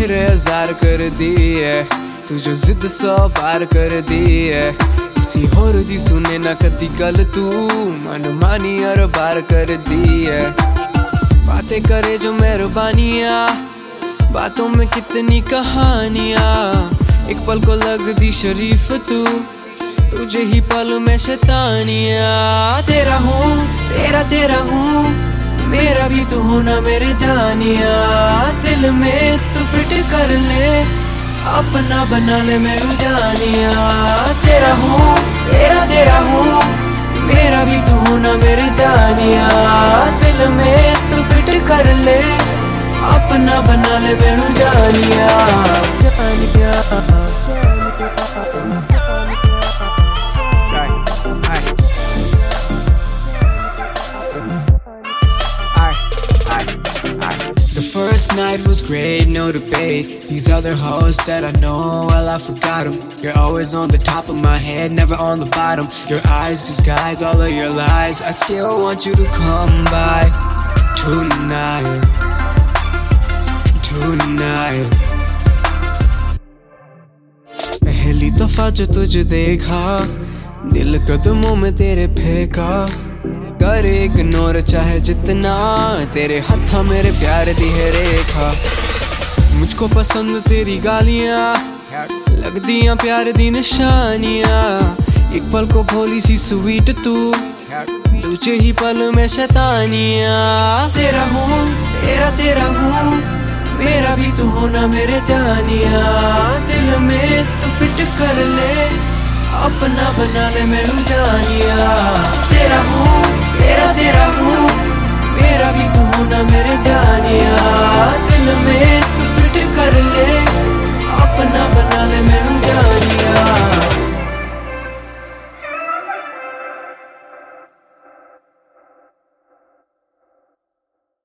नखरे हजार कर दी है, तू जो जिद 100 पार कर दी है। किसी होर दी सुने ना कदी गल, तू मन मानी हर बार कर दी है। बातें करे जो मेहरबानियाँ, बातों में कितनी कहानियाँ। एक पल को लग दी शरीफ तू, तुझे ही पल में शैतानियाँ। तेरा हूँ तेरा तेरा हूँ, मेरा भी तू होना मेरे जानिया। दिल में तू फिट कर ले, अपना बना ले मेरू जानिया। तेरा हूँ तेरा तेरा हूँ, मेरा भी तू होना मेरे जानिया। दिल में तू फिट कर ले, अपना बना ले मेरू जानिया। The first night was great, no debate. These other hoes that I know, well I forgot them. You're always on the top of my head, never on the bottom. Your eyes disguise all of your lies. I still want you to come by tonight, tonight. पहली दफा जो तुझे देखा, दिल कदमों में तेरे फेंका। कर इग्नोर चाहे जितना, तेरे हथा मेरे प्यार दी है रेखा। मुझको पसंद तेरी गालियाँ, लगदियाँ प्यार दी निशानियाँ। एक पल को भोली सी स्वीट तू, दूजे ही पल में शैतानियाँ। तेरा हूँ तेरा तेरा हूँ, मेरा भी तू होना मेरे जानिया। दिल में तू फिट कर ले, अपना बना ले मेरू जानिया। तेरा हूँ